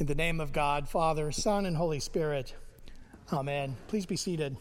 In the name of God, Father, Son, and Holy Spirit. Amen. Please be seated.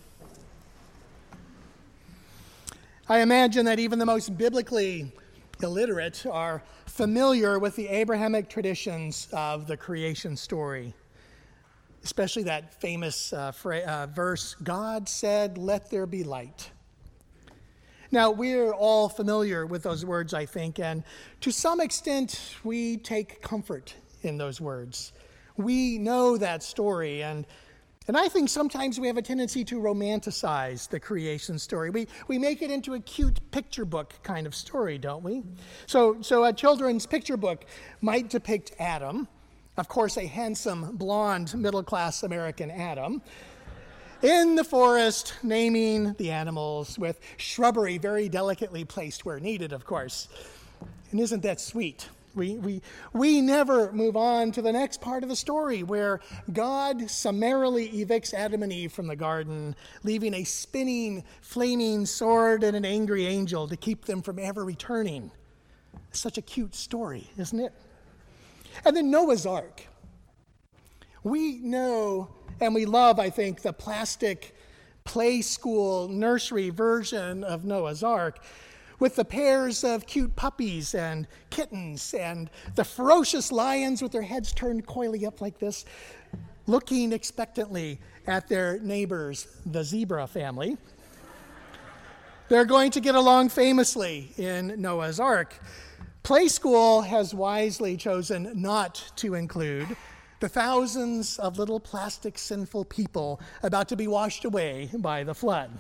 I imagine that even the most biblically illiterate are familiar with the Abrahamic traditions of the creation story, especially that famous verse, God said, "Let there be light." Now, we're all familiar with those words, I think, and to some extent, we take comfort in those words. We know that story, and I think sometimes we have a tendency to romanticize the creation story. We make it into a cute picture book kind of story, don't we? So a children's picture book might depict Adam, of course a handsome, blonde, middle-class American Adam, in the forest, naming the animals with shrubbery very delicately placed where needed, of course. And isn't that sweet? We never move on to the next part of the story where God summarily evicts Adam and Eve from the garden, leaving a spinning, flaming sword and an angry angel to keep them from ever returning. Such a cute story, isn't it? And then Noah's Ark. We know and we love, I think, the plastic play school nursery version of Noah's Ark, with the pairs of cute puppies and kittens and the ferocious lions with their heads turned coyly up like this, looking expectantly at their neighbors, the zebra family. They're going to get along famously in Noah's Ark. Play School has wisely chosen not to include the thousands of little plastic sinful people about to be washed away by the flood.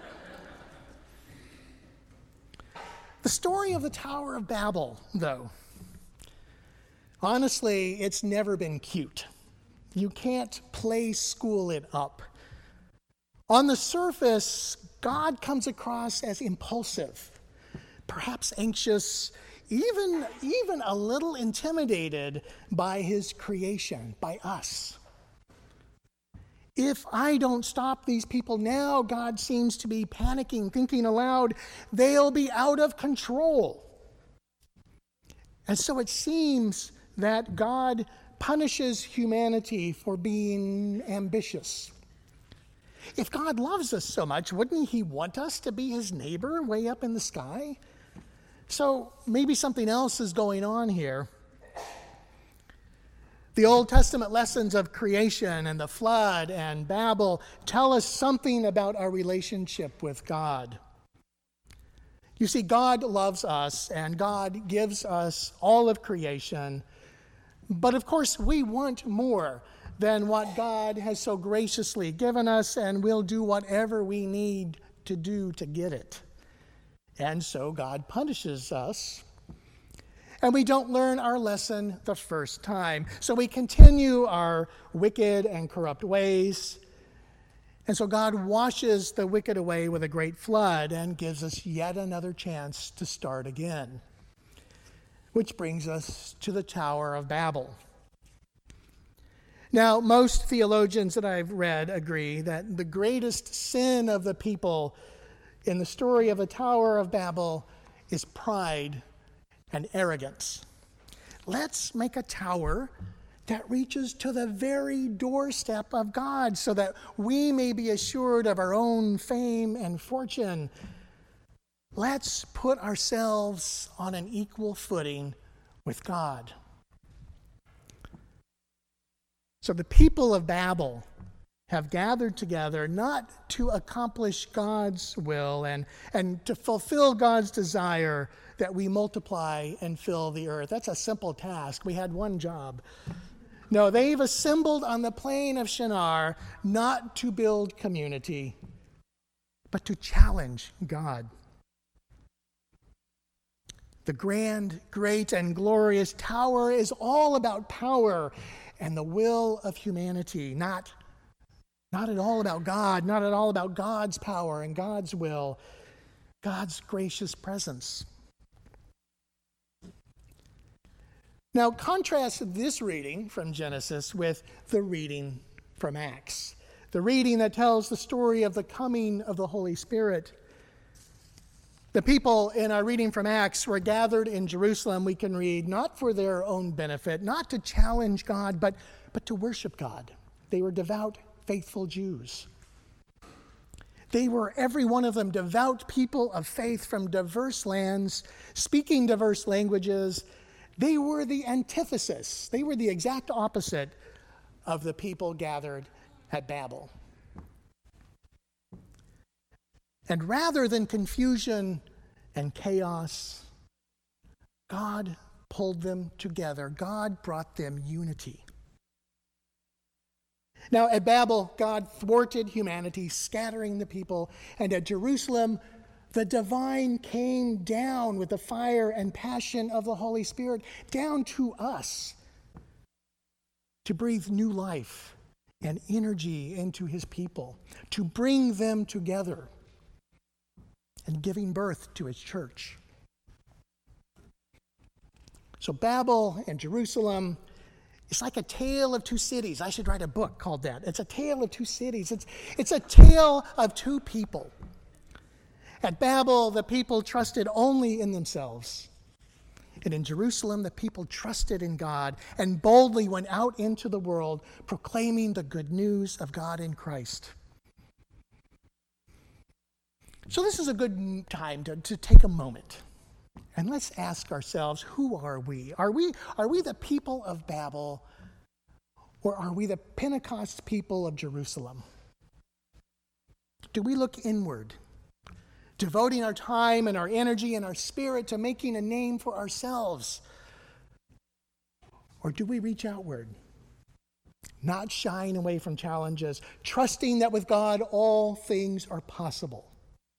The story of the Tower of Babel, though, honestly, it's never been cute. You can't play school it up. On the surface, God comes across as impulsive, perhaps anxious, even a little intimidated by his creation, by us. If I don't stop these people now, God seems to be panicking, thinking aloud, they'll be out of control. And so it seems that God punishes humanity for being ambitious. If God loves us so much, wouldn't he want us to be his neighbor way up in the sky? So maybe something else is going on here. The Old Testament lessons of creation and the flood and Babel tell us something about our relationship with God. You see, God loves us and God gives us all of creation. But of course, we want more than what God has so graciously given us, and we'll do whatever we need to do to get it. And so God punishes us. And we don't learn our lesson the first time. So we continue our wicked and corrupt ways. And so God washes the wicked away with a great flood and gives us yet another chance to start again. Which brings us to the Tower of Babel. Now, most theologians that I've read agree that the greatest sin of the people in the story of the Tower of Babel is pride and arrogance. Let's make a tower that reaches to the very doorstep of God so that we may be assured of our own fame and fortune. Let's put ourselves on an equal footing with God. So the people of Babel have gathered together not to accomplish God's will and to fulfill God's desire that we multiply and fill the earth. That's a simple task. We had one job. No, they've assembled on the plain of Shinar not to build community, but to challenge God. The grand, great, and glorious tower is all about power and the will of humanity, not at all about God, not at all about God's power and God's will, God's gracious presence. Now, contrast this reading from Genesis with the reading from Acts, the reading that tells the story of the coming of the Holy Spirit. The people in our reading from Acts were gathered in Jerusalem, we can read, not for their own benefit, not to challenge God, but to worship God. They were devout, faithful Jews. They were, every one of them, devout people of faith from diverse lands, speaking diverse languages. They were the antithesis. They were the exact opposite of the people gathered at Babel. And rather than confusion and chaos, God pulled them together. God brought them unity. Now, at Babel, God thwarted humanity, scattering the people. And at Jerusalem, the divine came down with the fire and passion of the Holy Spirit down to us to breathe new life and energy into his people, to bring them together and giving birth to his church. So Babel and Jerusalem, it's like a tale of two cities. I should write a book called that. It's a tale of two cities. It's a tale of two people. At Babel, the people trusted only in themselves. And in Jerusalem, the people trusted in God and boldly went out into the world proclaiming the good news of God in Christ. So this is a good time to take a moment and let's ask ourselves, who are we? Are we the people of Babel, or are we the Pentecost people of Jerusalem? Do we look inward, devoting our time and our energy and our spirit to making a name for ourselves? Or do we reach outward, not shying away from challenges, trusting that with God all things are possible?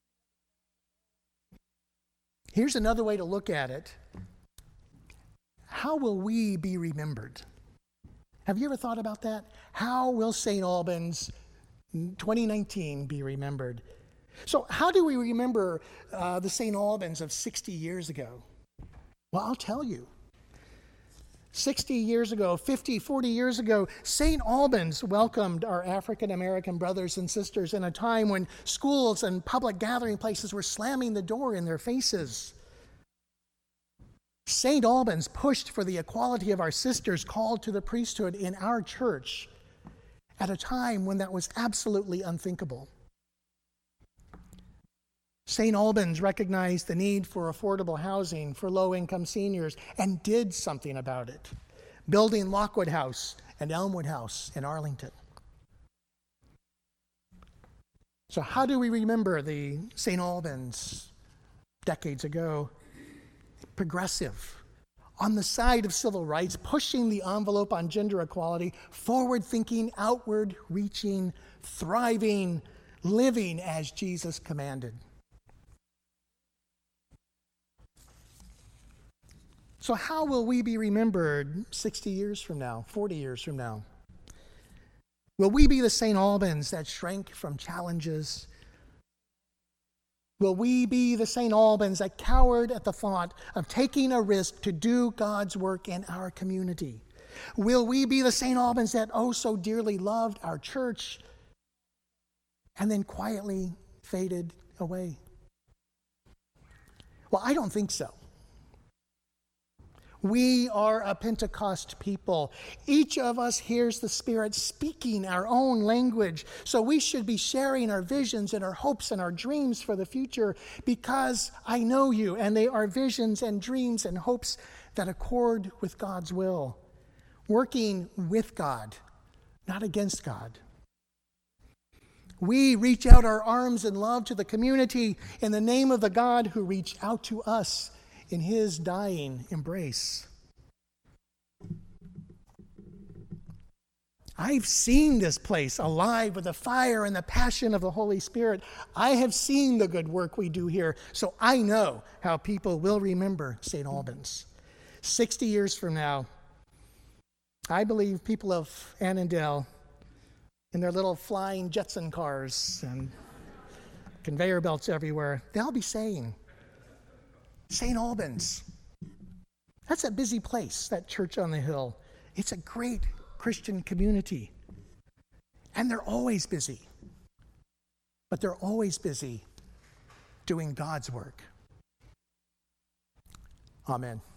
Here's another way to look at it. How will we be remembered? Have you ever thought about that? How will St. Albans 2019 be remembered? So how do we remember the St. Albans of 60 years ago? Well, I'll tell you. 60 years ago, 50, 40 years ago, St. Albans welcomed our African American brothers and sisters in a time when schools and public gathering places were slamming the door in their faces. St. Albans pushed for the equality of our sisters called to the priesthood in our church at a time when that was absolutely unthinkable. St. Albans recognized the need for affordable housing for low-income seniors and did something about it, building Lockwood House and Elmwood House in Arlington. So how do we remember the St. Albans decades ago? Progressive, on the side of civil rights, pushing the envelope on gender equality, forward-thinking, outward-reaching, thriving, living as Jesus commanded. So how will we be remembered 60 years from now, 40 years from now? Will we be the St. Albans that shrank from challenges? Will we be the St. Albans that cowered at the thought of taking a risk to do God's work in our community? Will we be the St. Albans that oh so dearly loved our church and then quietly faded away? Well, I don't think so. We are a Pentecost people. Each of us hears the Spirit speaking our own language. So we should be sharing our visions and our hopes and our dreams for the future because I know you, and they are visions and dreams and hopes that accord with God's will. Working with God, not against God. We reach out our arms in love to the community in the name of the God who reached out to us in his dying embrace. I've seen this place alive with the fire and the passion of the Holy Spirit. I have seen the good work we do here, so I know how people will remember St. Albans. 60 years from now, I believe people of Annandale in their little flying Jetson cars and conveyor belts everywhere, they'll be saying, St. Albans, that's a busy place, that church on the hill. It's a great Christian community. And they're always busy. But they're always busy doing God's work. Amen.